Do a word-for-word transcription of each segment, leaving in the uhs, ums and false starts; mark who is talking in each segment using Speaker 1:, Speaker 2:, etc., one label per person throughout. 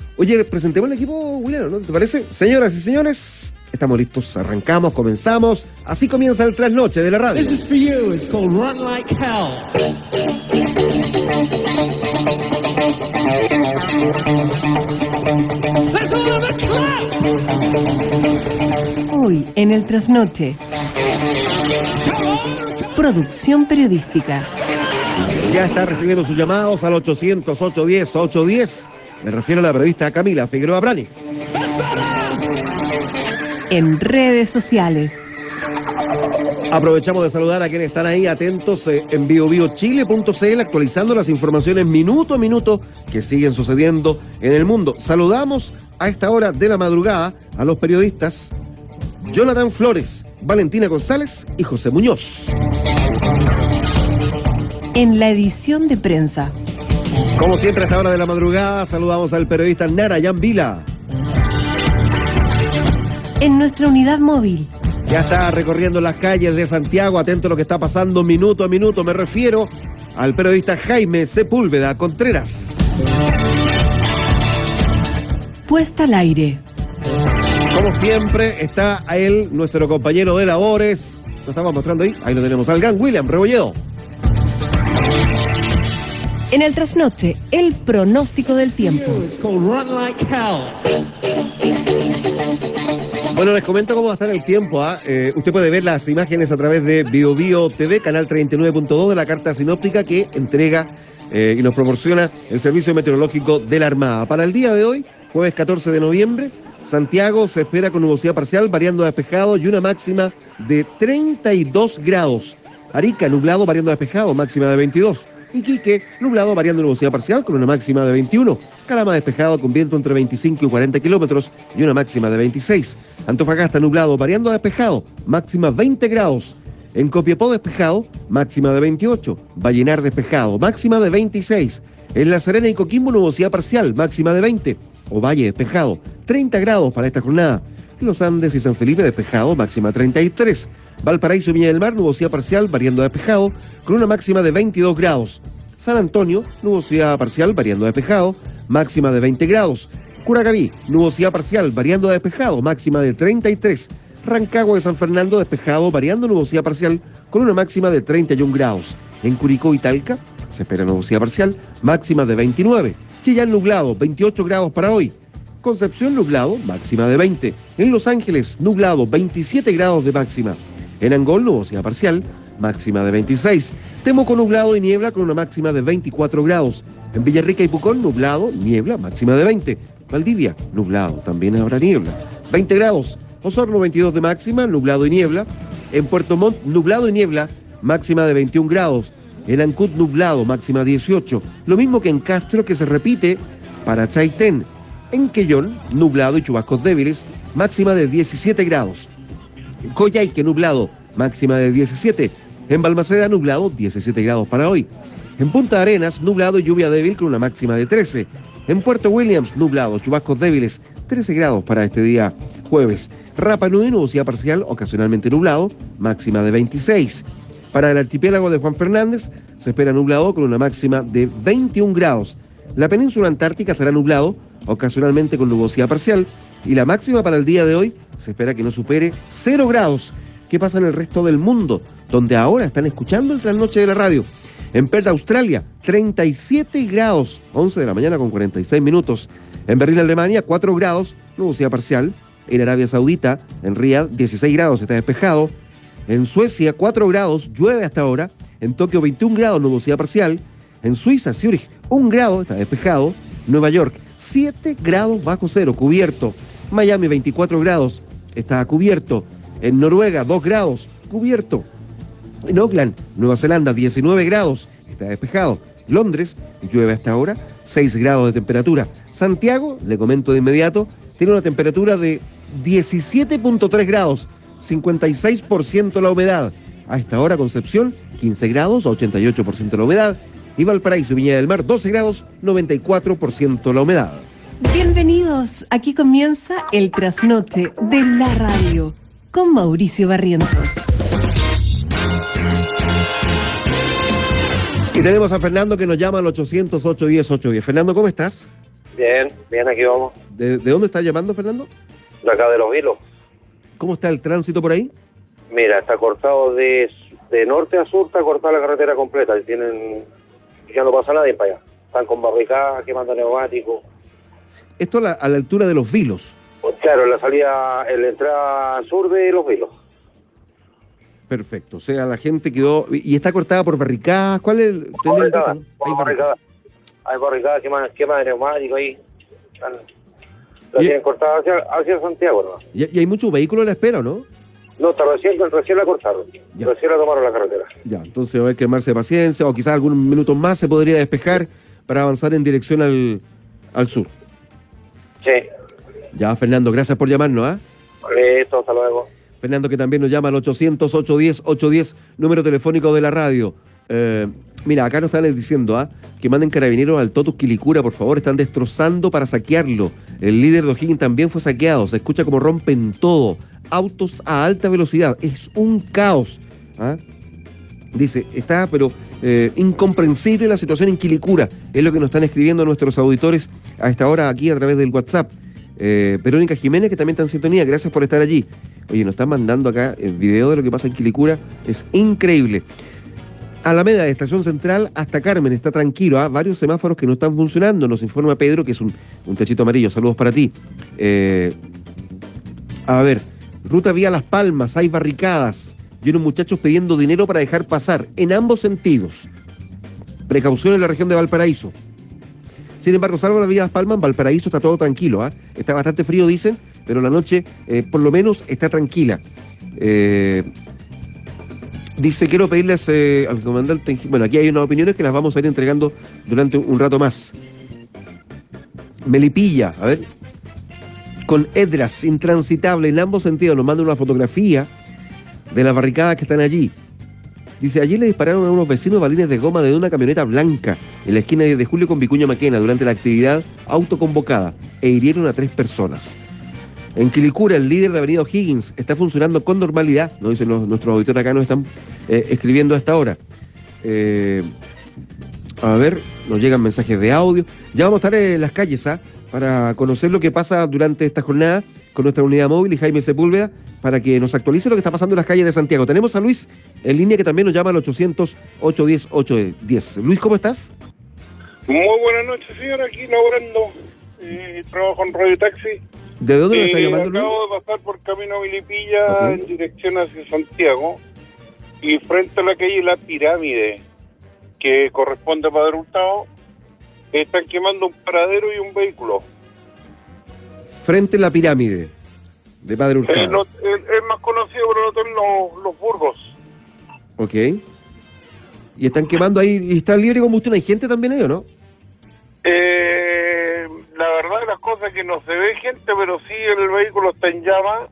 Speaker 1: Oye, presentemos el equipo, William, ¿no? ¿Te parece? Señoras y señores, estamos listos, arrancamos, comenzamos. Así comienza el trasnoche de la radio.
Speaker 2: This is for you. It's called Run Like Hell. Let's all have a clap.
Speaker 3: Hoy en el trasnoche. Producción periodística.
Speaker 1: Ya está recibiendo sus llamados al ochocientos, ochocientos diez, ochocientos diez. Me refiero a la periodista Camila Figueroa Brani.
Speaker 3: En redes sociales.
Speaker 1: Aprovechamos de saludar a quienes están ahí atentos eh, en bio bio chile punto c l, actualizando las informaciones minuto a minuto que siguen sucediendo en el mundo. Saludamos a esta hora de la madrugada a los periodistas Jonathan Flores, Valentina González y José Muñoz.
Speaker 3: En la edición de prensa.
Speaker 1: Como siempre a esta hora de la madrugada saludamos al periodista Narayan Vila.
Speaker 3: En nuestra unidad móvil.
Speaker 1: Ya está recorriendo las calles de Santiago, atento a lo que está pasando minuto a minuto. Me refiero al periodista Jaime Sepúlveda Contreras.
Speaker 3: Puesta al aire.
Speaker 1: Como siempre, está a él, nuestro compañero de labores. Lo estamos mostrando ahí. Ahí lo tenemos al gran William Rebolledo.
Speaker 3: En el trasnoche, el pronóstico del tiempo.
Speaker 2: It's called Run Like Hell.
Speaker 1: Bueno, les comento cómo va a estar el tiempo. ¿eh? Eh, usted puede ver las imágenes a través de Bio Bio T V, canal treinta y nueve punto dos de la carta sinóptica que entrega eh, y nos proporciona el Servicio Meteorológico de la Armada. Para el día de hoy, jueves catorce de noviembre, Santiago se espera con nubosidad parcial, variando a despejado y una máxima de treinta y dos grados. Arica, nublado, variando a despejado, máxima de veintidós. Iquique, nublado, variando nubosidad parcial con una máxima de veintiuno. Calama, despejado con viento entre veinticinco y cuarenta kilómetros y una máxima de veintiséis. Antofagasta, nublado, variando a despejado, máxima veinte grados. En Copiapó, despejado, máxima de veintiocho. Vallenar, despejado, máxima de veintiséis. En La Serena y Coquimbo, nubosidad parcial, máxima de veinte. Ovalle, despejado, treinta grados para esta jornada. Los Andes y San Felipe, despejado, máxima treinta y tres. Valparaíso y Viña del Mar, nubosidad parcial, variando a despejado, con una máxima de veintidós grados. San Antonio, nubosidad parcial, variando a despejado, máxima de veinte grados. Curacaví, nubosidad parcial, variando a despejado, máxima de treinta y tres. Rancagua de San Fernando, despejado, variando nubosidad parcial, con una máxima de treinta y un grados. En Curicó y Talca, se espera nubosidad parcial, máxima de veintinueve. Chillán, nublado, veintiocho grados para hoy. Concepción, nublado, máxima de veinte. En Los Ángeles, nublado, veintisiete grados de máxima. En Angol, nubosidad parcial, máxima de veintiséis. Temuco, nublado y niebla con una máxima de veinticuatro grados. En Villarrica y Pucón, nublado, niebla, máxima de veinte. Valdivia, nublado, también habrá niebla, veinte grados. Osorno, veintidós de máxima, nublado y niebla. En Puerto Montt, nublado y niebla, máxima de veintiún grados. En Ancud, nublado, máxima dieciocho. Lo mismo que en Castro, que se repite para Chaitén. En Quellón, nublado y chubascos débiles, máxima de diecisiete grados. En Coyhaique, nublado, máxima de diecisiete. En Balmaceda, nublado, diecisiete grados para hoy. En Punta Arenas, nublado y lluvia débil con una máxima de trece. En Puerto Williams, nublado, chubascos débiles, trece grados para este día jueves. Rapa Nui, nubosidad parcial, ocasionalmente nublado, máxima de veintiséis. Para el archipiélago de Juan Fernández, se espera nublado con una máxima de veintiún grados. La península antártica estará nublado, ocasionalmente con nubosidad parcial, y la máxima para el día de hoy se espera que no supere cero grados. ¿Qué pasa en el resto del mundo, donde ahora están escuchando el trasnoche de la radio? En Perth, Australia, treinta y siete grados, once de la mañana con cuarenta y seis minutos. En Berlín, Alemania, cuatro grados, nubosidad parcial. En Arabia Saudita, en Riyadh, dieciséis grados, está despejado. En Suecia, cuatro grados, llueve hasta ahora. En Tokio, veintiún grados, nubosidad parcial. En Suiza, Zúrich, un grado, está despejado. Nueva York, siete grados bajo cero, cubierto. Miami, veinticuatro grados, está cubierto. En Noruega, dos grados, cubierto. En Auckland, Nueva Zelanda, diecinueve grados, está despejado. Londres, llueve hasta ahora, seis grados de temperatura. Santiago, le comento de inmediato, tiene una temperatura de diecisiete punto tres grados, cincuenta y seis por ciento la humedad. A esta hora, Concepción, quince grados, ochenta y ocho por ciento la humedad. Y Valparaíso y Viña del Mar, doce grados, noventa y cuatro por ciento la humedad.
Speaker 3: Bienvenidos, aquí comienza el trasnoche de la radio con Mauricio Barrientos.
Speaker 1: Y tenemos a Fernando que nos llama al ochocientos, ochocientos diez, ochocientos diez. Fernando, ¿cómo estás?
Speaker 4: Bien, bien, aquí vamos.
Speaker 1: ¿De, de dónde estás llamando, Fernando?
Speaker 4: De acá de Los Vilos.
Speaker 1: ¿Cómo está el tránsito por ahí?
Speaker 4: Mira, está cortado de, de norte a sur, está cortada la carretera completa. Y tienen, ya no pasa nadie para allá. Están con barricadas, quemando neumáticos.
Speaker 1: Esto a la, a la altura de Los Vilos.
Speaker 4: Pues claro, en la salida, en la entrada sur de Los Vilos.
Speaker 1: Perfecto, o sea, la gente quedó... ¿Y está cortada por barricadas? ¿Cuál es el...? ¿Tenés el dato,
Speaker 4: Barricadas,
Speaker 1: no?
Speaker 4: por
Speaker 1: Hay
Speaker 4: barricadas. Hay barricadas, quema, quema de neumáticos ahí. Están, la
Speaker 1: Y-
Speaker 4: tienen cortada hacia, hacia Santiago, ¿no?
Speaker 1: Y, y hay muchos vehículos a la espera, ¿no?
Speaker 4: No, está recién, recién la cortaron.
Speaker 1: Ya.
Speaker 4: Recién la tomaron la carretera.
Speaker 1: Ya, entonces va a haber que quemarse de paciencia o quizás algunos minutos más se podría despejar para avanzar en dirección al, al sur.
Speaker 4: Sí.
Speaker 1: Ya, Fernando, gracias por llamarnos, ¿ah?
Speaker 4: Listo, hasta luego.
Speaker 1: Fernando, que también nos llama al ochocientos, ochocientos diez, ochocientos diez, número telefónico de la radio. Eh, mira, acá nos están diciendo ¿ah? que manden carabineros al Totus Quilicura, por favor, están destrozando para saquearlo. El líder de O'Higgins también fue saqueado, se escucha como rompen todo. Autos a alta velocidad, es un caos. ¿ah? Dice, está pero eh, incomprensible la situación en Quilicura, es lo que nos están escribiendo nuestros auditores a esta hora aquí a través del WhatsApp. Eh, Verónica Jiménez, que también está en sintonía, gracias por estar allí. Oye, nos están mandando acá el video de lo que pasa en Quilicura, es increíble. Alameda, de Estación Central hasta Carmen, está tranquilo, ¿ah? Varios semáforos que no están funcionando, nos informa Pedro, que es un, un techito amarillo, saludos para ti. Eh, a ver, ruta vía Las Palmas, hay barricadas y unos muchachos pidiendo dinero para dejar pasar, en ambos sentidos. Precaución en la región de Valparaíso. Sin embargo, salvo la vía Las Palmas, en Valparaíso está todo tranquilo, ¿ah? Está bastante frío, dicen, pero la noche eh, por lo menos está tranquila. Eh, dice, quiero pedirles eh, al comandante, bueno, aquí hay unas opiniones que las vamos a ir entregando durante un rato más. Melipilla, a ver, con Edras, intransitable en ambos sentidos, nos mandan una fotografía de las barricadas que están allí. Dice, allí le dispararon a unos vecinos balines de goma de una camioneta blanca en la esquina de diez de julio con Vicuña Maquena durante la actividad autoconvocada e hirieron a tres personas. En Quilicura, el líder de Avenida O'Higgins está funcionando con normalidad, nos dicen los, nuestros auditores acá, nos están eh, escribiendo a esta hora. Eh, a ver, nos llegan mensajes de audio. Ya vamos a estar en las calles, ¿ah? Para conocer lo que pasa durante esta jornada con nuestra unidad móvil y Jaime Sepúlveda, para que nos actualice lo que está pasando en las calles de Santiago. Tenemos a Luis en línea, que también nos llama al ochocientos, ochocientos diez, ochocientos diez. Luis, ¿cómo estás?
Speaker 5: Muy buenas noches, señor, aquí laborando, eh, trabajo en Radio Taxi.
Speaker 1: ¿De dónde nos está
Speaker 5: Eh,
Speaker 1: llamando, Luis?
Speaker 5: Acabo de pasar por Camino Milipilla
Speaker 1: Ok.
Speaker 5: en dirección hacia Santiago y frente a la calle La Pirámide, que corresponde a Padre Hurtado, están quemando un paradero y un vehículo.
Speaker 1: Frente a la pirámide de Padre
Speaker 5: Eh,
Speaker 1: Hurtado.
Speaker 5: no- es, es más conocido por el hotel Los, Los Burgos.
Speaker 1: Ok. Y están quemando ahí, y está libre de combustión. ¿Hay gente también ahí o no?
Speaker 5: Eh, la verdad de las cosas es que no se ve gente, pero sí el vehículo está en llamas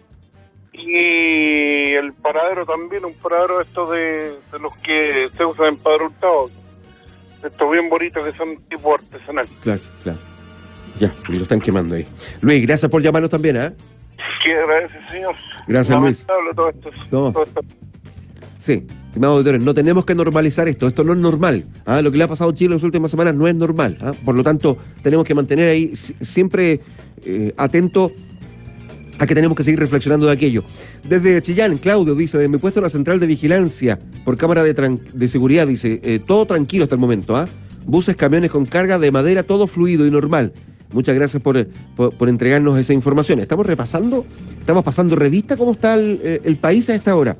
Speaker 5: y el paradero también, un paradero estos de, de los que se usan en Padre Hurtado, estos bien bonitos que son tipo artesanal.
Speaker 1: Claro, claro. Ya, y lo están quemando ahí. Luis, gracias por llamarnos también, ¿ah?
Speaker 5: ¿Qué agradece, señor?
Speaker 1: Gracias, Luis.
Speaker 5: Lamentable todo esto.
Speaker 1: No.
Speaker 5: todo esto.
Speaker 1: Sí, estimados auditores, no tenemos que normalizar esto. Esto no es normal. ¿ah? Lo que le ha pasado a Chile en las últimas semanas no es normal. ¿ah? Por lo tanto, tenemos que mantener ahí si- siempre eh, atento a que tenemos que seguir reflexionando de aquello. Desde Chillán, Claudio dice, de mi puesto en la central de vigilancia por cámara de, tran- de seguridad, dice, eh, todo tranquilo hasta el momento. ¿ah? Buses, camiones con carga de madera, todo fluido y normal. Muchas gracias por, eh, por, por entregarnos esa información. Estamos repasando, estamos pasando revista cómo está el, eh, el país a esta hora.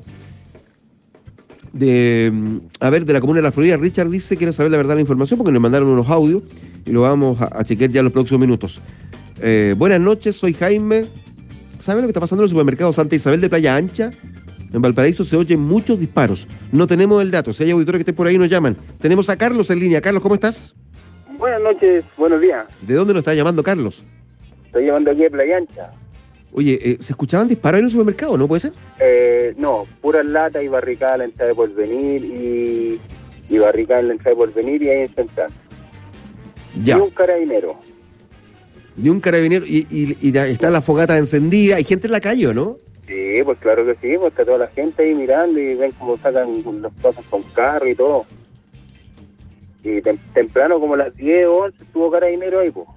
Speaker 1: De, mm, a ver, de la comuna de la Florida, Richard dice que quiere saber la verdad de la información porque nos mandaron unos audios y lo vamos a, a chequear ya en los próximos minutos. Eh, buenas noches, soy Jaime. ¿Saben lo que está pasando en el supermercado Santa Isabel de Playa Ancha? En Valparaíso se oyen muchos disparos. No tenemos el dato. Si hay auditores que estén por ahí, nos llaman. Tenemos a Carlos en línea. Carlos, ¿cómo estás?
Speaker 6: Buenas noches, buenos días.
Speaker 1: ¿De dónde nos está llamando Carlos?
Speaker 6: Estoy llevando aquí a Playa Ancha.
Speaker 1: Oye, eh, ¿se escuchaban disparos en el supermercado? ¿No puede ser?
Speaker 6: Eh, no, puras latas y barricadas en la entrada de Porvenir y, y barricadas en la entrada de Porvenir y ahí en Central.
Speaker 1: Ya.
Speaker 6: Y un carabinero.
Speaker 1: Ni un carabinero. Y, y, y ya está la fogata encendida. Hay gente en la calle, ¿o no?
Speaker 6: Sí, pues claro que sí, pues está toda la gente ahí mirando y ven cómo sacan las cosas con carro y todo. Y tem- temprano, como a las diez o once, estuvo carabinero ahí, pues.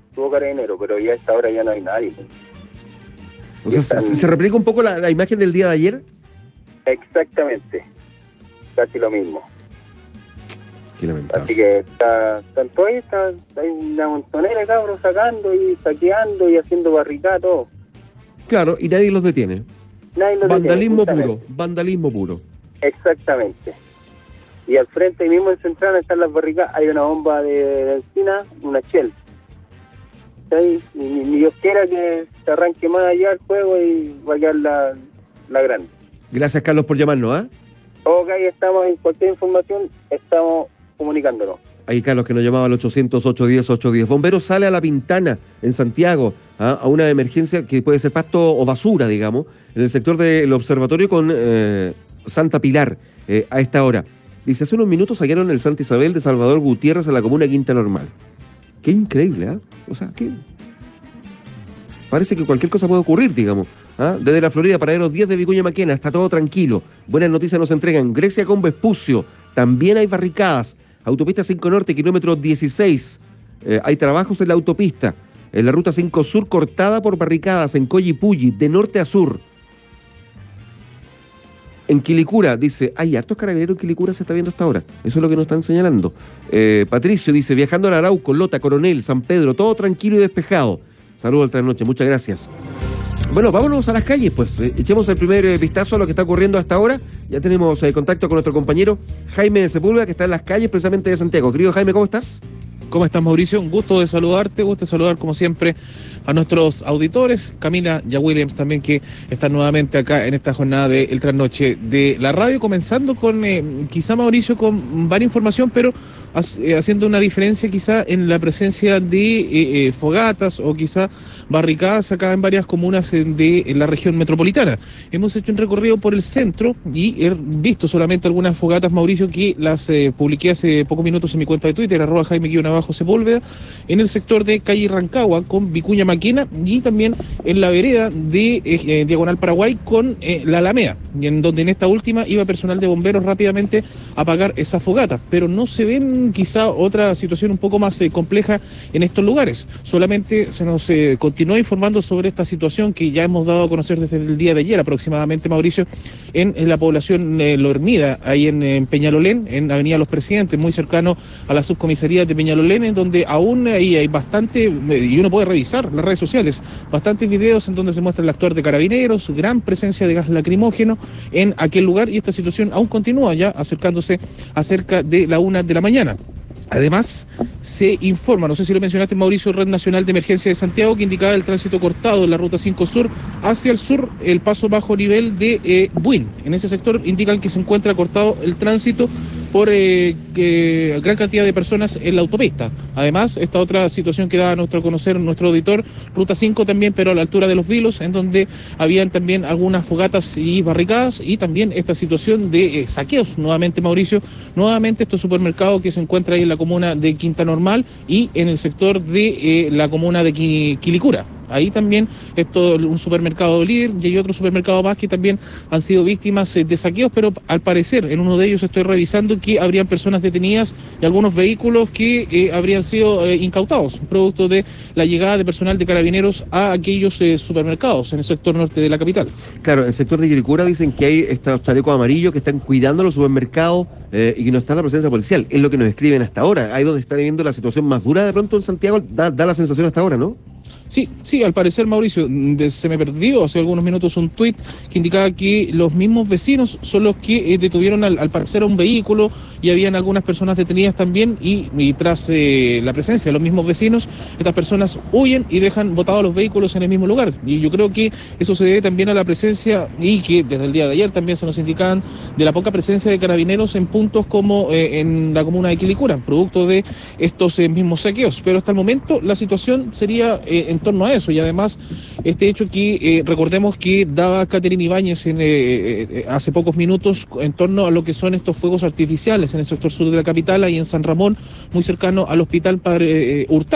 Speaker 6: estuvo Carabinero, pero ya a esta hora ya no hay nadie.
Speaker 1: O sea,
Speaker 6: Están-
Speaker 1: ¿se, se replica un poco la, la imagen del día de ayer?
Speaker 6: Exactamente, casi lo mismo.
Speaker 1: Qué lamentable.
Speaker 6: Así que está, están todos ahí, está, hay una montonera de cabros sacando y saqueando y haciendo barricada, todo.
Speaker 1: Claro, y nadie los detiene.
Speaker 6: Nadie lo
Speaker 1: Vandalismo
Speaker 6: detiene,
Speaker 1: puro,
Speaker 6: justamente.
Speaker 1: vandalismo puro.
Speaker 6: Exactamente. Y al frente, ahí mismo en Central, están las barricadas, hay una bomba de benzina, una Shell. ¿Sí? Y ni, ni Dios quiera que se arranque más allá el juego y va a quedar la, la grande.
Speaker 1: Gracias, Carlos, por llamarnos, ¿ah?
Speaker 6: Ok, estamos en cualquier información, estamos comunicándonos.
Speaker 1: Ahí Carlos que nos llamaba al ochocientos, ochocientos diez, ochocientos diez. Bombero sale a La Pintana, en Santiago, ¿ah? A una emergencia que puede ser pasto o basura, digamos, en el sector del observatorio con eh, Santa Pilar, eh, a esta hora. Dice, hace unos minutos saquearon el Santa Isabel de Salvador Gutiérrez a la comuna Quinta Normal. Qué increíble, ¿ah? O sea, que parece que cualquier cosa puede ocurrir, digamos. ¿Ah? Desde la Florida, paraderos diez de Vicuña Maquena, está todo tranquilo. Buenas noticias nos entregan. Grecia con Vespucio, también hay barricadas. Autopista cinco Norte, kilómetro dieciséis. Eh, hay trabajos en la autopista. En la ruta cinco Sur, cortada por barricadas en Collipulli, de norte a sur. En Quilicura, dice, hay hartos carabineros en Quilicura, se está viendo hasta ahora. Eso es lo que nos están señalando. Eh, Patricio dice, viajando a Arauco, Lota, Coronel, San Pedro, todo tranquilo y despejado. Saludos al trasnoche, muchas gracias. Bueno, vámonos a las calles, pues. Eh, echemos el primer eh, vistazo a lo que está ocurriendo hasta ahora. Ya tenemos eh, contacto con nuestro compañero Jaime Sepúlveda, que está en las calles precisamente de Santiago. Querido Jaime, ¿cómo estás?
Speaker 7: ¿Cómo estás, Mauricio? Un gusto de saludarte, gusto de saludar como siempre a nuestros auditores, Camila y a Williams también, que están nuevamente acá en esta jornada de El Trasnoche de la radio, comenzando con, eh, quizá, Mauricio, con varias información, pero eh, haciendo una diferencia quizá en la presencia de eh, eh, fogatas o quizá barricadas acá en varias comunas eh, de en la región metropolitana. Hemos hecho un recorrido por el centro y he visto solamente algunas fogatas, Mauricio, que las eh, publiqué hace pocos minutos en mi cuenta de Twitter, arroba Jaime-Abajo Sepúlveda, en el sector de calle Rancagua con Vicuña Maquena y también en la vereda de eh, Diagonal Paraguay con eh, la Alameda, y en donde en esta última iba personal de bomberos rápidamente a apagar esa fogata, pero no se ven quizá otra situación un poco más eh, compleja en estos lugares. Solamente se nos eh, continúa informando sobre esta situación que ya hemos dado a conocer desde el día de ayer aproximadamente, Mauricio, en, en la población eh, Lornida, ahí en, en Peñalolén, en Avenida Los Presidentes, muy cercano a la subcomisaría de Peñalolén, en donde aún ahí hay bastante, y uno puede revisar las redes sociales, bastantes videos en donde se muestra el actuar de carabineros, gran presencia de gas lacrimógeno en aquel lugar, y esta situación aún continúa ya acercándose a cerca de la una de la mañana. Además, se informa, no sé si lo mencionaste, Mauricio, Red Nacional de Emergencia de Santiago, que indicaba el tránsito cortado en la ruta cinco Sur hacia el sur, el paso bajo nivel de eh, Buin. En ese sector indican que se encuentra cortado el tránsito por eh, eh, gran cantidad de personas en la autopista. Además, esta otra situación que da a nuestro conocer nuestro auditor, ruta cinco también, pero a la altura de Los Vilos, en donde habían también algunas fogatas y barricadas, y también esta situación de eh, saqueos, nuevamente, Mauricio, nuevamente estos supermercados que se encuentran ahí en la comuna de Quinta Normal y en el sector de eh, la comuna de Qui- Quilicura. Ahí también es todo un supermercado líder y hay otro supermercado más que también han sido víctimas de saqueos, pero al parecer en uno de ellos estoy revisando que habrían personas detenidas y algunos vehículos que eh, habrían sido eh, incautados, producto de la llegada de personal de carabineros a aquellos eh, supermercados en el sector norte de la capital.
Speaker 1: Claro, en el sector de Quilicura dicen que hay estos chalecos amarillos que están cuidando los supermercados eh, y que no está la presencia policial. Es lo que nos escriben hasta ahora. Ahí donde está viviendo la situación más dura de pronto en Santiago, da, da la sensación hasta ahora, ¿no?
Speaker 7: Sí, sí, al parecer, Mauricio, se me perdió hace algunos minutos un tuit que indicaba que los mismos vecinos son los que eh, detuvieron al, al parecer a un vehículo y habían algunas personas detenidas también y, y tras eh, la presencia de los mismos vecinos, estas personas huyen y dejan botados los vehículos en el mismo lugar. Y yo creo que eso se debe también a la presencia, y que desde el día de ayer también se nos indicaban, de la poca presencia de carabineros en puntos como eh, en la comuna de Quilicura, producto de estos eh, mismos saqueos. Pero hasta el momento la situación sería eh, en torno a eso, y además este hecho que eh, recordemos que daba Catherine Ibáñez en, eh, eh, hace pocos minutos en torno a lo que son estos fuegos artificiales en el sector sur de la capital, ahí en San Ramón, muy cercano al hospital Padre eh, Hurtado.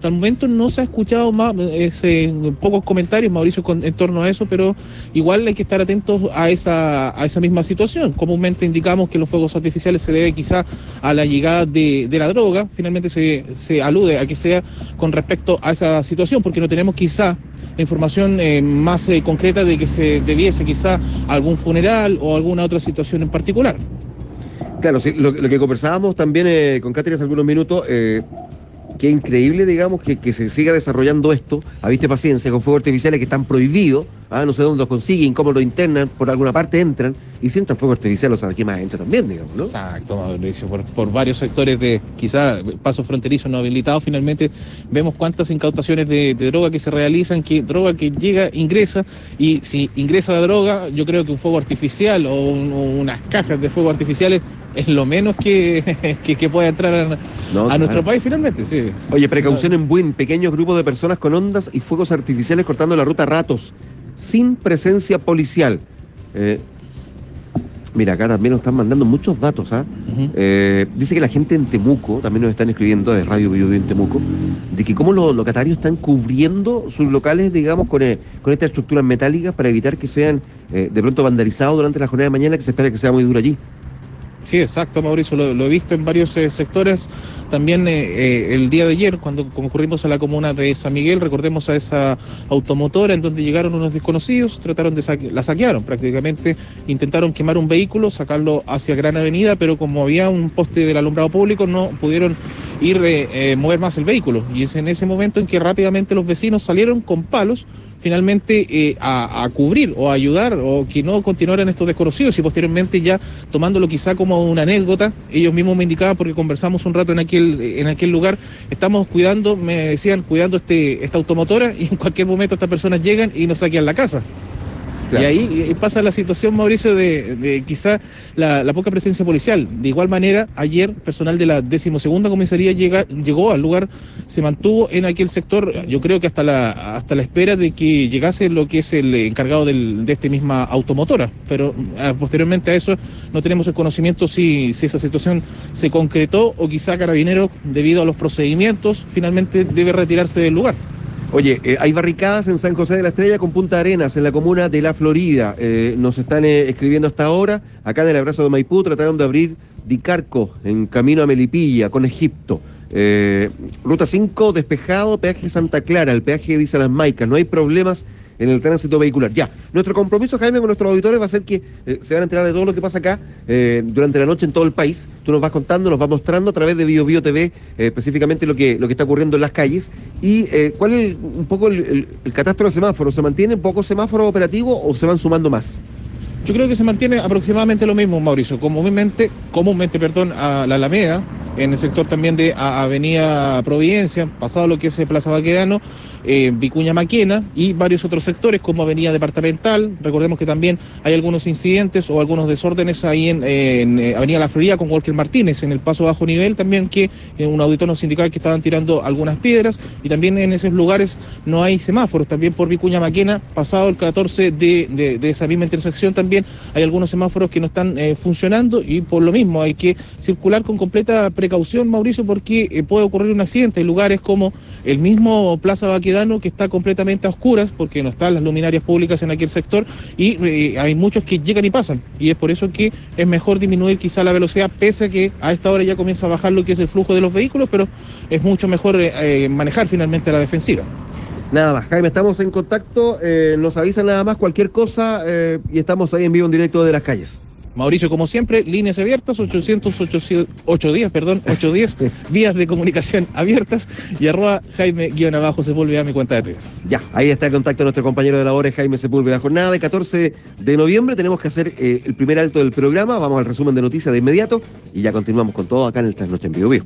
Speaker 7: hasta el momento no se ha escuchado más, ese, pocos comentarios, Mauricio, con, en torno a eso, pero igual hay que estar atentos a esa, a esa misma situación. Comúnmente indicamos que los fuegos artificiales se debe quizá a la llegada de, de la droga, finalmente se, se alude a que sea con respecto a esa situación, porque no tenemos quizá la información eh, más eh, concreta de que se debiese quizá a algún funeral o alguna otra situación en particular.
Speaker 1: Claro, sí, lo, lo que conversábamos también eh, con Cáceres hace algunos minutos, eh, qué increíble, digamos, que, que se siga desarrollando esto, a vista y paciencia, con fuegos artificiales que están prohibidos, ¿ah? No sé dónde los consiguen, cómo los internan, por alguna parte entran, y si entran fuegos artificiales, o sea, aquí más entra también, digamos, ¿no?
Speaker 7: Exacto, Mauricio, por, por varios sectores de quizá pasos fronterizos no habilitados, finalmente vemos cuántas incautaciones de, de droga que se realizan, que droga que llega, ingresa, y si ingresa la droga, yo creo que un fuego artificial o, un, o unas cajas de fuegos artificiales es lo menos que, que, que pueda entrar a,
Speaker 1: no,
Speaker 7: a nuestro
Speaker 1: claro.
Speaker 7: país finalmente, sí.
Speaker 1: Oye, precaución en Buin, pequeños grupos de personas con ondas y fuegos artificiales cortando la ruta Ratos, sin presencia policial. Eh, mira, acá también nos están mandando muchos datos, ¿ah?
Speaker 7: Uh-huh.
Speaker 1: Eh, dice que la gente en Temuco, también nos están escribiendo de Radio Bio Bio en Temuco, de que cómo los locatarios están cubriendo sus locales, digamos, con, eh, con estas estructuras metálicas para evitar que sean eh, de pronto vandalizados durante la jornada de mañana, que se espera que sea muy duro allí.
Speaker 7: Sí, exacto, Mauricio, lo, lo he visto en varios eh, sectores. También eh, eh, el día de ayer, cuando concurrimos a la comuna de San Miguel, recordemos a esa automotora en donde llegaron unos desconocidos, trataron de saque, la saquearon prácticamente, intentaron quemar un vehículo, sacarlo hacia Gran Avenida, pero como había un poste del alumbrado público, no pudieron ir eh, eh, mover más el vehículo. Y es en ese momento en que rápidamente los vecinos salieron con palos, finalmente eh, a, a cubrir o a ayudar o que no continuaran estos desconocidos, y posteriormente ya tomándolo quizá como una anécdota, ellos mismos me indicaban, porque conversamos un rato en aquel, en aquel lugar, estamos cuidando, me decían, cuidando este, esta automotora, y en cualquier momento estas personas llegan y nos saquean la casa. Claro. Y ahí y pasa la situación, Mauricio, de, de quizá la, la poca presencia policial. De igual manera, ayer personal de la decimosegunda comisaría llega, llegó al lugar, se mantuvo en aquel sector, yo creo que hasta la hasta la espera de que llegase lo que es el encargado del, de esta misma automotora. Pero eh, posteriormente a eso no tenemos el conocimiento si, si esa situación se concretó o quizá Carabineros, debido a los procedimientos, finalmente debe retirarse del lugar.
Speaker 1: Oye, eh, hay barricadas en San José de la Estrella con Punta Arenas, en la comuna de La Florida. Eh, nos están eh, escribiendo hasta ahora. Acá en el Abrazo de Maipú trataron de abrir Dicarco, en camino a Melipilla, con Egipto. Eh, Ruta cinco, despejado, peaje Santa Clara, el peaje dice Las Maicas. No hay problemas en el tránsito vehicular. Ya, nuestro compromiso, Jaime, con nuestros auditores va a ser que eh, se van a enterar de todo lo que pasa acá eh, durante la noche en todo el país. Tú nos vas contando, nos vas mostrando a través de Bio Bio T V eh, específicamente lo que, lo que está ocurriendo en las calles. Y eh, ¿cuál es el, un poco el, el, el catastro de semáforos? ¿Se mantiene un poco semáforo operativo o se van sumando más?
Speaker 7: Yo creo que se mantiene aproximadamente lo mismo, Mauricio. Comúnmente, comúnmente perdón, a la Alameda, en el sector también de a Avenida Providencia, pasado lo que es Plaza Baquedano, eh, Vicuña Maquena y varios otros sectores como Avenida Departamental. Recordemos que también hay algunos incidentes o algunos desórdenes ahí en, en, en Avenida La Florida con Walker Martínez, en el paso bajo nivel también, que eh, un auditor nos indicaba que estaban tirando algunas piedras, y también en esos lugares no hay semáforos. También por Vicuña Maquena, pasado el catorce de, de, de esa misma intersección, también hay algunos semáforos que no están eh, funcionando, y por lo mismo hay que circular con completa precaución, Mauricio, porque eh, puede ocurrir un accidente. Hay lugares como el mismo Plaza Baquedano que está completamente a oscuras porque no están las luminarias públicas en aquel sector, y eh, hay muchos que llegan y pasan, y es por eso que es mejor disminuir quizá la velocidad, pese a que a esta hora ya comienza a bajar lo que es el flujo de los vehículos, pero es mucho mejor eh, manejar finalmente la defensiva.
Speaker 1: Nada más, Jaime, estamos en contacto, eh, nos avisan nada más cualquier cosa eh, y estamos ahí en vivo en directo de las calles.
Speaker 7: Mauricio, como siempre, líneas abiertas, ochocientos ocho días, perdón, ocho días, vías de comunicación abiertas, y arroba Jaime guión abajo Sepúlveda, mi cuenta de Twitter.
Speaker 1: Ya, ahí está el contacto de nuestro compañero de labores, Jaime Sepúlveda. Jornada de catorce de noviembre, tenemos que hacer eh, el primer alto del programa, vamos al resumen de noticias de inmediato y ya continuamos con todo acá en el Trasnoche en Bio Bio.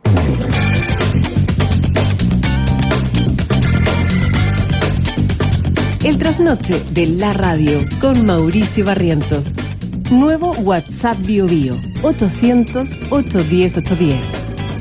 Speaker 3: El Trasnoche de la radio con Mauricio Barrientos. Nuevo WhatsApp Bio Bio, ochocientos, ochocientos diez, ochocientos diez.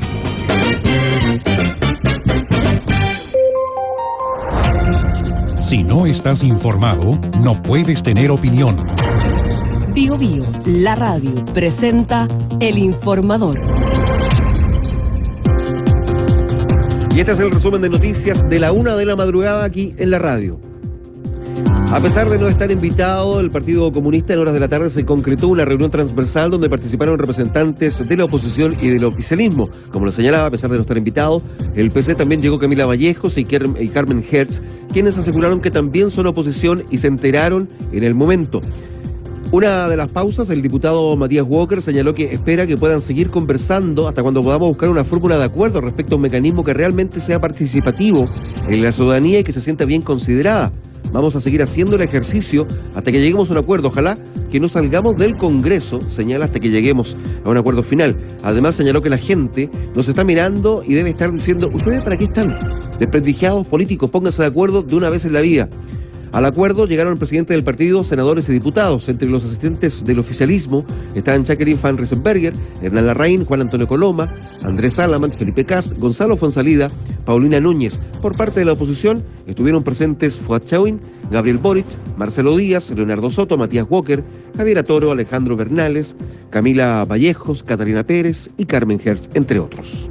Speaker 8: Si no estás informado, no puedes tener opinión.
Speaker 3: Bio Bio, la radio, presenta El Informador.
Speaker 1: Y este es el resumen de noticias de la una de la madrugada aquí en la radio. A pesar de no estar invitado, el Partido Comunista en horas de la tarde se concretó una reunión transversal donde participaron representantes de la oposición y del oficialismo. Como lo señalaba, a pesar de no estar invitado, el P C también llegó Camila Vallejos y Carmen Hertz, quienes aseguraron que también son oposición y se enteraron en el momento. Una de las pausas, el diputado Matías Walker señaló que espera que puedan seguir conversando hasta cuando podamos buscar una fórmula de acuerdo respecto a un mecanismo que realmente sea participativo en la ciudadanía y que se sienta bien considerada. Vamos a seguir haciendo el ejercicio hasta que lleguemos a un acuerdo. Ojalá que no salgamos del Congreso, señala, hasta que lleguemos a un acuerdo final. Además, señaló que la gente nos está mirando y debe estar diciendo, ¿ustedes para qué están? Desprestigiados políticos, pónganse de acuerdo de una vez en la vida. Al acuerdo llegaron el presidente del partido, senadores y diputados. Entre los asistentes del oficialismo estaban Jacqueline Van Riesenberger, Hernán Larraín, Juan Antonio Coloma, Andrés Salaman, Felipe Cast, Gonzalo Fonsalida, Paulina Núñez. Por parte de la oposición estuvieron presentes Fuad Chawin, Gabriel Boric, Marcelo Díaz, Leonardo Soto, Matías Walker, Javier Toro, Alejandro Bernales, Camila Vallejos, Catalina Pérez y Carmen Hertz, entre otros.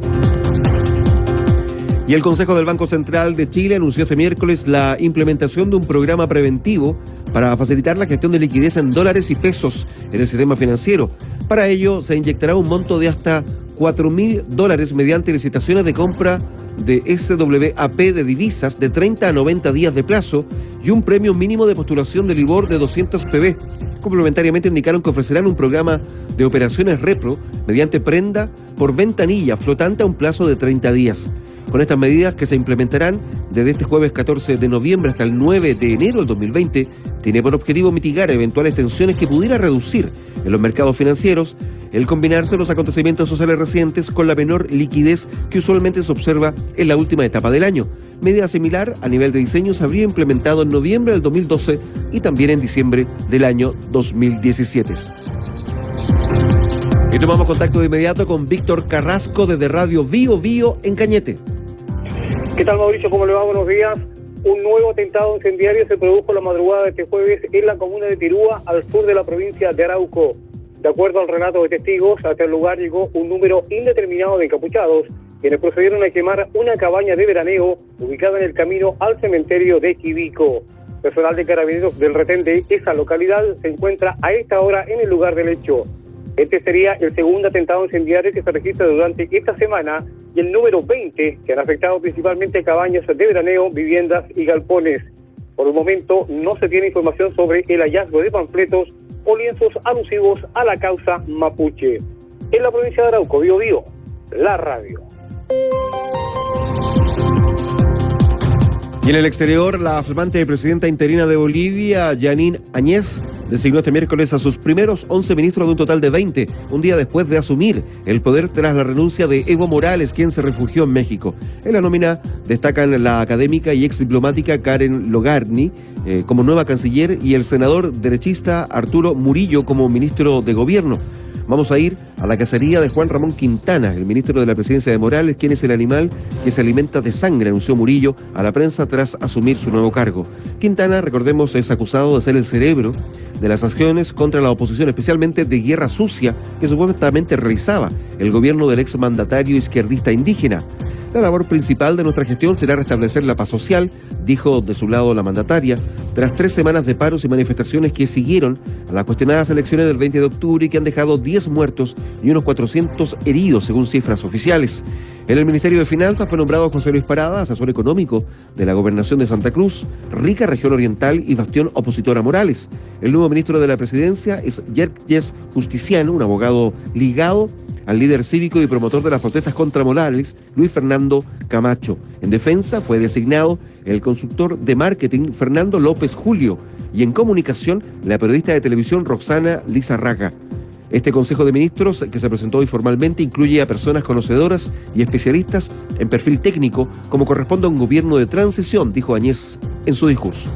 Speaker 1: Y el Consejo del Banco Central de Chile anunció este miércoles la implementación de un programa preventivo para facilitar la gestión de liquidez en dólares y pesos en el sistema financiero. Para ello, se inyectará un monto de hasta cuatro mil dólares mediante licitaciones de compra de S W A P de divisas de treinta a noventa días de plazo y un premio mínimo de postulación del LIBOR de doscientos P B. Complementariamente indicaron que ofrecerán un programa de operaciones repro mediante prenda por ventanilla flotante a un plazo de treinta días. Con estas medidas que se implementarán desde este jueves catorce de noviembre hasta el nueve de enero del dos mil veinte, tiene por objetivo mitigar eventuales tensiones que pudiera reducir en los mercados financieros el combinarse los acontecimientos sociales recientes con la menor liquidez que usualmente se observa en la última etapa del año. Medida similar a nivel de diseño se habría implementado en noviembre del dos mil doce y también en diciembre del año dos mil diecisiete. Y tomamos contacto de inmediato con Víctor Carrasco desde Radio Bio Bio en Cañete.
Speaker 6: ¿Qué tal, Mauricio? ¿Cómo le va? Buenos días. Un nuevo atentado incendiario se produjo la madrugada de este jueves en la comuna de Tirúa, al sur de la provincia de Arauco. De acuerdo al relato de testigos, hasta el lugar llegó un número indeterminado de encapuchados, quienes procedieron a quemar una cabaña de veraneo ubicada en el camino al cementerio de Quibico. Personal de carabineros del retén de esa localidad se encuentra a esta hora en el lugar del hecho. Este sería el segundo atentado incendiario que se registra durante esta semana y el número veinte que han afectado principalmente cabañas de veraneo, viviendas y galpones. Por el momento no se tiene información sobre el hallazgo de panfletos o lienzos alusivos a la causa mapuche. En la provincia de Arauco, Bio Bio, la radio.
Speaker 1: Y en el exterior, la flamante presidenta interina de Bolivia, Janine Áñez, designó este miércoles a sus primeros once ministros de un total de veinte, un día después de asumir el poder tras la renuncia de Evo Morales, quien se refugió en México. En la nómina destacan la académica y ex diplomática Karen Logarni eh, como nueva canciller y el senador derechista Arturo Murillo como ministro de gobierno. Vamos a ir a la cacería de Juan Ramón Quintana, el ministro de la presidencia de Morales, quien es el animal que se alimenta de sangre, anunció Murillo a la prensa tras asumir su nuevo cargo. Quintana, recordemos, es acusado de ser el cerebro de las acciones contra la oposición, especialmente de guerra sucia que supuestamente realizaba el gobierno del exmandatario izquierdista indígena. La labor principal de nuestra gestión será restablecer la paz social, dijo de su lado la mandataria, tras tres semanas de paros y manifestaciones que siguieron a las cuestionadas elecciones del veinte de octubre y que han dejado diez muertos y unos cuatrocientos heridos, según cifras oficiales. En el Ministerio de Finanzas fue nombrado José Luis Parada, asesor económico de la Gobernación de Santa Cruz, rica región oriental y bastión opositor a Morales. El nuevo ministro de la Presidencia es Yerkes Justiciano, un abogado ligado al líder cívico y promotor de las protestas contra Morales, Luis Fernando Camacho. En defensa fue designado el consultor de marketing Fernando López Julio y en comunicación la periodista de televisión Roxana Lizarraga. Este Consejo de Ministros, que se presentó hoy formalmente, incluye a personas conocedoras y especialistas en perfil técnico, como corresponde a un gobierno de transición, dijo Áñez en su discurso.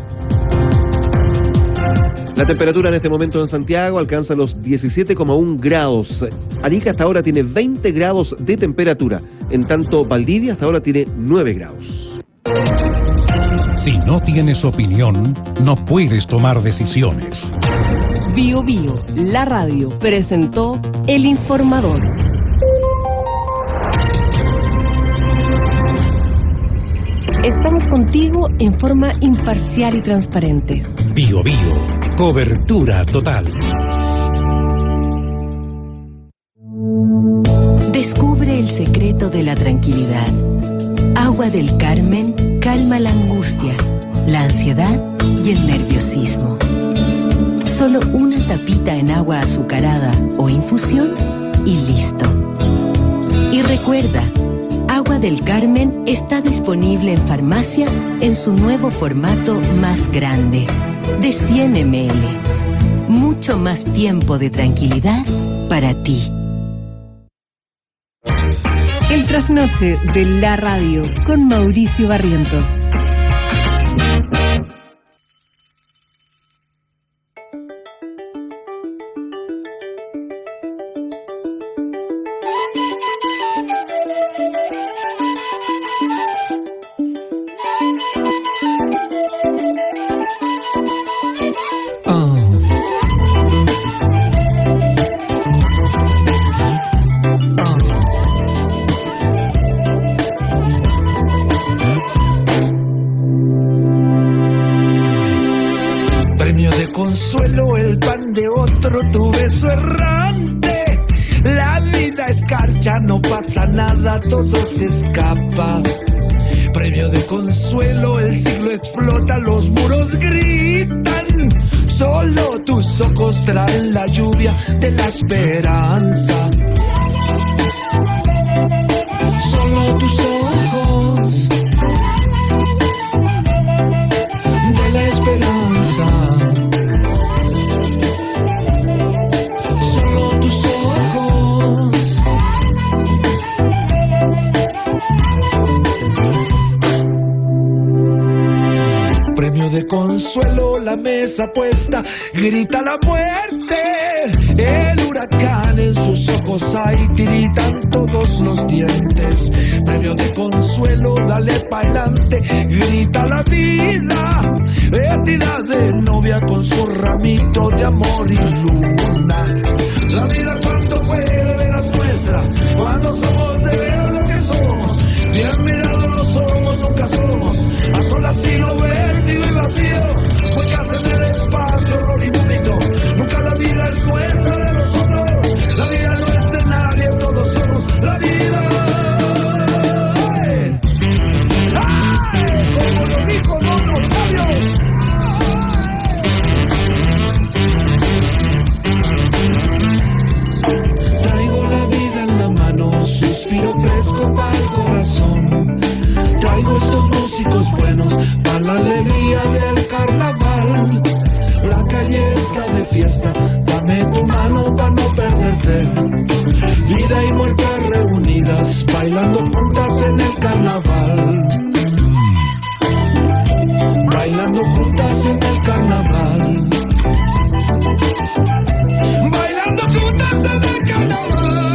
Speaker 1: La temperatura en este momento en Santiago alcanza los diecisiete coma uno grados. Arica hasta ahora tiene veinte grados de temperatura. En tanto, Valdivia hasta ahora tiene nueve grados.
Speaker 8: Si no tienes opinión, no puedes tomar decisiones.
Speaker 3: Bio Bio, la radio, presentó El Informador. Estamos contigo en forma imparcial y transparente.
Speaker 8: Bio Bio, cobertura total.
Speaker 3: Descubre el secreto de la tranquilidad. Agua del Carmen calma la angustia, la ansiedad y el nerviosismo. Solo una tapita en agua azucarada o infusión y listo. Y recuerda, Agua del Carmen está disponible en farmacias en su nuevo formato más grande, de cien mililitros. Mucho más tiempo de tranquilidad para ti. El trasnoche de la radio con Mauricio Barrientos.
Speaker 9: Consuelo, el pan de otro, tu beso errante. La vida escarcha, no pasa nada, todo se escapa. Premio de consuelo, el siglo explota, los muros gritan. Solo tus ojos traen la lluvia de la esperanza. Solo tus ojos de la esperanza. De consuelo, la mesa puesta, grita la muerte. El huracán en sus ojos hay, tiritan todos los dientes. Premio de consuelo, dale pa'lante, grita la vida. Vestida de novia con su ramito de amor y luna. La vida cuánto fue de veras nuestra, cuando somos de veras lo que somos. Bien mirado no somos, nunca somos. A solas y lo vértigo y vacío, porque hacen el espacio, horror y vómito. Nunca la vida es nuestra de nosotros. La vida no es de nadie, todos somos la vida. ¡Ay! ¡Ay! Como lo dijo Don Octavio. Traigo la vida en la mano, suspiro fresco para el corazón. Traigo estos músicos buenos para la alegría del carnaval. La calle está de fiesta, dame tu mano para no perderte. Vida y muerte reunidas, bailando juntas en el carnaval. Bailando juntas en el carnaval. Bailando juntas en el carnaval.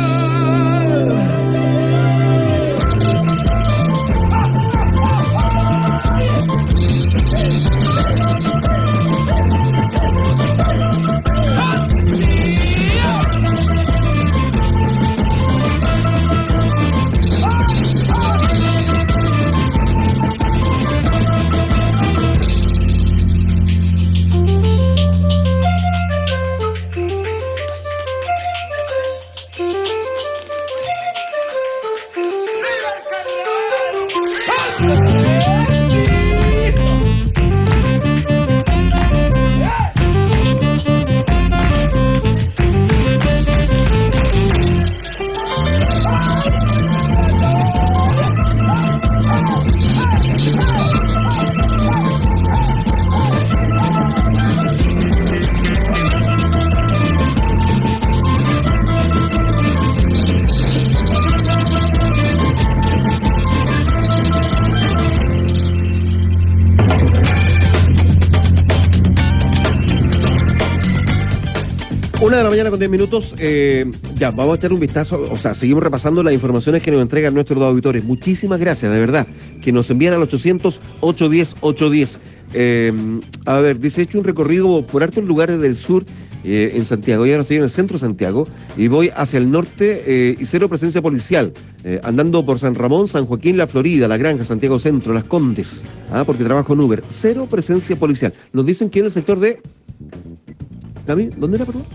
Speaker 1: Una de la mañana con diez minutos, eh, ya, vamos a echar un vistazo, o sea, seguimos repasando las informaciones que nos entregan nuestros auditores. Muchísimas gracias, de verdad, que nos envían al ochocientos, ochocientos diez, ochocientos diez. Eh, a ver, dice, he hecho un recorrido por hartos lugares del sur eh, en Santiago. Y ahora estoy en el centro de Santiago y voy hacia el norte eh, y cero presencia policial. Eh, andando por San Ramón, San Joaquín, La Florida, La Granja, Santiago Centro, Las Condes, ¿ah? porque trabajo en Uber. Cero presencia policial. Nos dicen que en el sector de... Cami, ¿dónde era, perdón?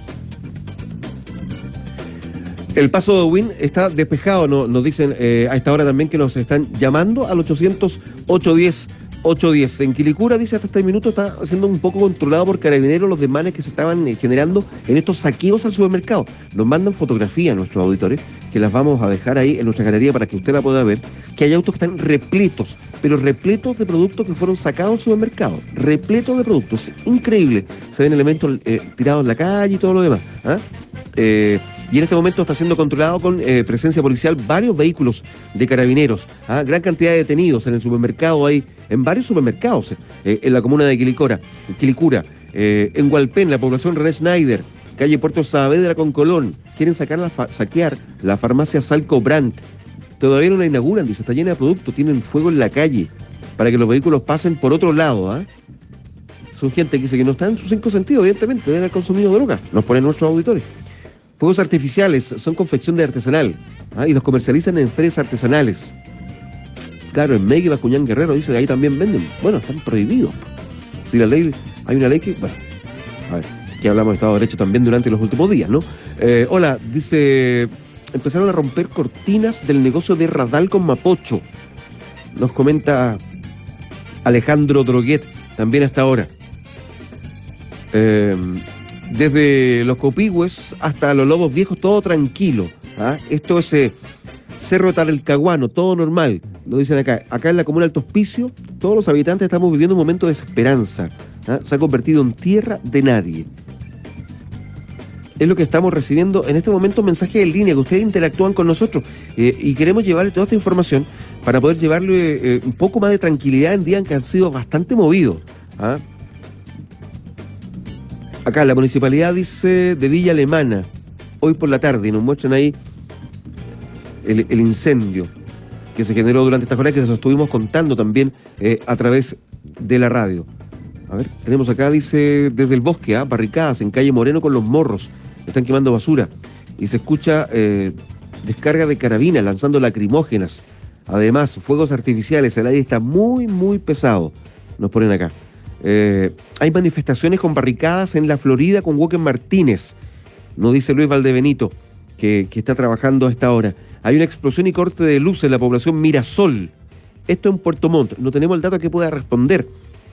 Speaker 1: El paso de Win está despejado, no, nos dicen eh, a esta hora también que nos están llamando al ochocientos, ochocientos diez, ochocientos diez. En Quilicura, dice, hasta este minuto está siendo un poco controlado por carabineros los desmanes que se estaban eh, generando en estos saqueos al supermercado. Nos mandan fotografías a nuestros auditores, que las vamos a dejar ahí en nuestra galería para que usted la pueda ver, que hay autos que están repletos, pero repletos de productos que fueron sacados al supermercado. Repletos de productos. Increíble. Se ven elementos eh, tirados en la calle y todo lo demás. ¿ah? Eh... Y en este momento está siendo controlado con eh, presencia policial varios vehículos de carabineros. ¿ah? Gran cantidad de detenidos en el supermercado, hay en varios supermercados eh, en la comuna de Quilicura, Quilicura eh, en Hualpén, la población René Schneider, calle Puerto Saavedra con Colón. Quieren sacar la fa- saquear la farmacia Salco Brandt. Todavía no la inauguran, dice, está llena de productos, tienen fuego en la calle para que los vehículos pasen por otro lado. ¿ah? Son gente que dice que no está en sus cinco sentidos, evidentemente, deben haber consumido droga. Nos ponen nuestros auditores. Fuegos artificiales son confección de artesanal ¿ah? y los comercializan en ferias artesanales. Claro, en Megue y Bascuñán Guerrero dice que ahí también venden. Bueno, están prohibidos. Si la ley, hay una ley que, bueno, a ver, que hablamos de Estado de Derecho también durante los últimos días, ¿no? Eh, hola, dice, empezaron a romper cortinas del negocio de Radal con Mapocho. Nos comenta Alejandro Droguet, también hasta ahora. Eh... Desde los Copigües hasta los Lobos Viejos, todo tranquilo. ¿ah? Esto es eh, Cerro Talcahuano, todo normal. Lo dicen acá. Acá en la comuna Alto Hospicio, todos los habitantes estamos viviendo un momento de desesperanza. ¿ah? Se ha convertido en tierra de nadie. Es lo que estamos recibiendo en este momento, mensajes en línea, que ustedes interactúan con nosotros. Eh, y queremos llevarle toda esta información para poder llevarle eh, un poco más de tranquilidad en días que han sido bastante movidos. ¿ah? Acá la municipalidad dice de Villa Alemana, hoy por la tarde, y nos muestran ahí el, el incendio que se generó durante esta jornada, que se estuvimos contando también eh, a través de la radio. A ver, tenemos acá, dice, desde el bosque, ¿ah? barricadas en calle Moreno con los morros, están quemando basura, y se escucha eh, descarga de carabinas, lanzando lacrimógenas. Además, fuegos artificiales, el aire está muy, muy pesado, nos ponen acá. Eh, hay manifestaciones con barricadas en la Florida con Walker Martínez, nos dice Luis Valdebenito, que, que está trabajando a esta hora. Hay una explosión y corte de luz en la población Mirasol. Esto en Puerto Montt. No tenemos el dato que pueda responder.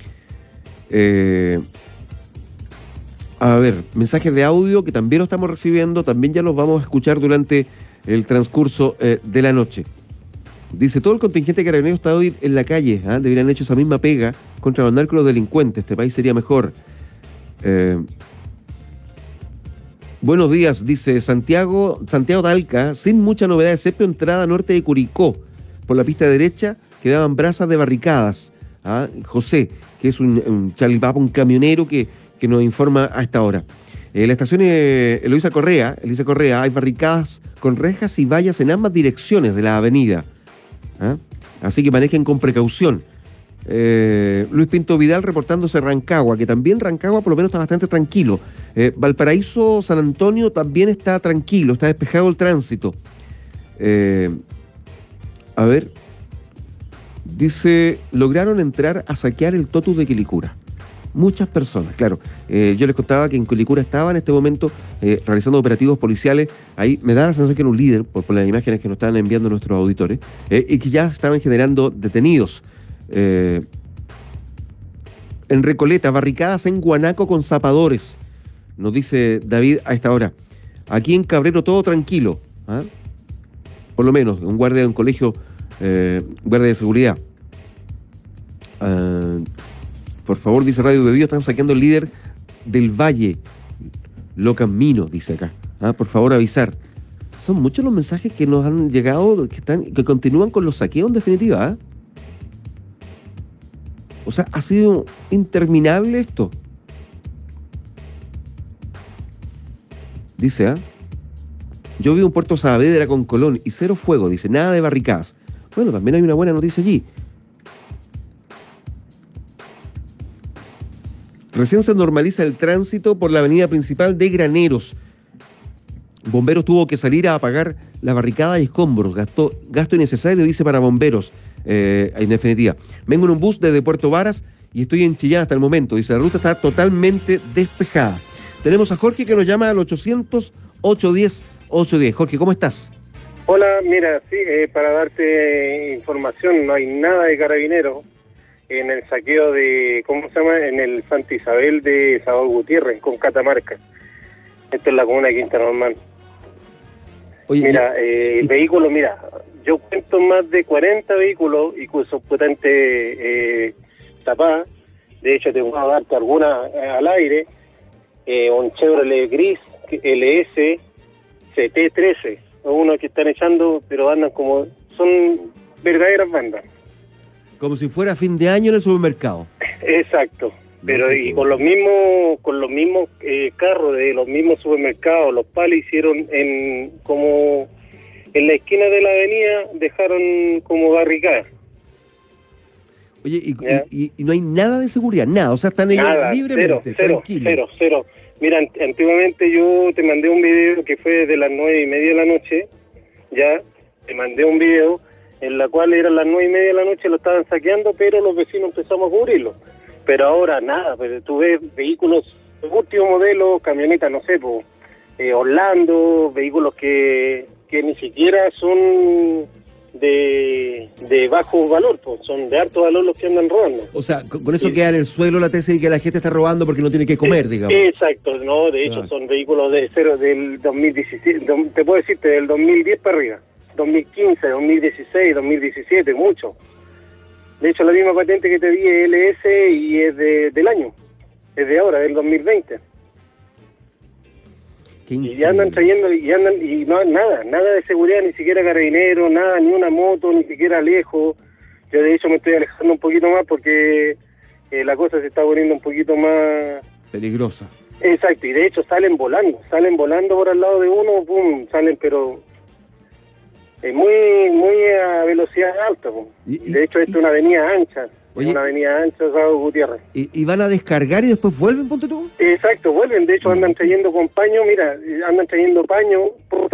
Speaker 1: Eh, a ver, mensajes de audio que también lo estamos recibiendo, también ya los vamos a escuchar durante el transcurso eh, de la noche. Dice, todo el contingente carabinero está hoy en la calle, ¿eh? deberían haber hecho esa misma pega contrabandar con los delincuentes, este país sería mejor. Eh, buenos días, dice Santiago, Santiago Talca, sin mucha novedad, excepto entrada norte de Curicó, por la pista derecha quedaban brasas de barricadas. ¿ah? José, que es un, un chalipapo, un camionero que, que nos informa a esta hora. En la estación eh, Eloísa Correa, Elisa Correa, hay barricadas con rejas y vallas en ambas direcciones de la avenida. ¿Ah? Así que manejen con precaución. Eh, Luis Pinto Vidal reportándose Rancagua, que también Rancagua por lo menos está bastante tranquilo. Eh, Valparaíso, San Antonio también está tranquilo, está despejado el tránsito. Eh, a ver, dice, lograron entrar a saquear el Totus de Quilicura. Muchas personas, claro. Eh, yo les contaba que en Quilicura estaba en este momento eh, realizando operativos policiales. Ahí me da la sensación que era un líder, por, por las imágenes que nos están enviando nuestros auditores, eh, y que ya estaban generando detenidos. Eh, en Recoleta, barricadas en Guanaco con zapadores, nos dice David a esta hora. Aquí en Cabrero todo tranquilo, ¿ah? Por lo menos, un guardia de un colegio, eh, guardia de seguridad. Uh, Por favor, dice Radio de Dios, están saqueando el líder del Valle. Lo Camino, dice acá. ¿Ah? Por favor, avisar. Son muchos los mensajes que nos han llegado, que están, que continúan con los saqueos en definitiva. ¿ah? O sea, ha sido interminable esto. Dice, ¿ah? Yo vivo en Puerto Saavedra con Colón y cero fuego, dice, nada de barricadas. Bueno, también hay una buena noticia allí. Recién se normaliza el tránsito por la avenida principal de Graneros. Bomberos tuvo que salir a apagar la barricada y escombros. Gasto, gasto innecesario, dice, para bomberos. Eh, en definitiva. Vengo en un bus desde Puerto Varas y estoy en Chillán hasta el momento. Dice, la ruta está totalmente despejada. Tenemos a Jorge que nos llama al ochocientos, ochocientos diez, ochocientos diez. Jorge, ¿cómo estás?
Speaker 10: Hola, mira, sí, eh, para darte información, no hay nada de carabineros en el saqueo de, ¿cómo se llama? En el Santa Isabel de Salvador Gutiérrez, con Catamarca. Esto es la comuna de Quinta Normal.
Speaker 1: Oye,
Speaker 10: mira, eh,
Speaker 1: y...
Speaker 10: vehículos, mira, yo cuento más de cuarenta vehículos y con sus potentes eh, tapadas. De hecho, te voy a darte alguna eh, al aire. Eh, un Chevrolet gris, L S, C T trece. Uno que están echando, pero andan como, son verdaderas bandas.
Speaker 1: Como si fuera fin de año en el supermercado.
Speaker 10: Exacto, pero y con los mismos con los mismos eh, carros de los mismos supermercados, los palos hicieron en como en la esquina de la avenida, dejaron como barricadas.
Speaker 1: Oye, y, y, y, y no hay nada de seguridad, nada, o sea, están ellos
Speaker 10: nada,
Speaker 1: libremente,
Speaker 10: cero, cero,
Speaker 1: tranquilos.
Speaker 10: cero, cero. Mira, antiguamente yo te mandé un video que fue de las nueve y media de la noche, ya, te mandé un video en la cual eran las nueve y media de la noche, lo estaban saqueando, pero los vecinos empezamos a cubrirlo. Pero ahora nada, pues tú ves vehículos de último modelo, camionetas, no sé, pues, eh, Orlando, vehículos que, que ni siquiera son de, de bajo valor, pues, son de alto valor los que andan robando.
Speaker 1: O sea, con, con eso
Speaker 10: sí.
Speaker 1: queda en el suelo la tesis de que la gente está robando porque no tiene que comer,
Speaker 10: eh,
Speaker 1: digamos.
Speaker 10: Exacto, no, de hecho
Speaker 1: ah.
Speaker 10: son vehículos de cero del dos mil diecisiete, te puedo decirte del dos mil diez para arriba, dos mil quince, dos mil dieciséis, dos mil diecisiete, mucho. De hecho, la misma patente que te di es L S y es de, del año, es de ahora, del dos mil veinte. Y ya andan trayendo, y andan, y no, nada, nada de seguridad, ni siquiera carabinero, nada, ni una moto, ni siquiera lejos. Yo de hecho me estoy alejando un poquito más porque eh, la cosa se está poniendo un poquito más...
Speaker 1: peligrosa.
Speaker 10: Exacto, y de hecho salen volando, salen volando por al lado de uno, pum, salen pero... Es muy muy a velocidad alta, pum.
Speaker 1: Y, y,
Speaker 10: de hecho, esta es
Speaker 1: y,
Speaker 10: una avenida ancha,
Speaker 1: oye,
Speaker 10: una avenida ancha, Salvador Gutiérrez.
Speaker 1: ¿Y, ¿Y van a descargar y después vuelven, ponte tú?
Speaker 10: Exacto, vuelven, de hecho andan trayendo con paño, mira, andan trayendo paño por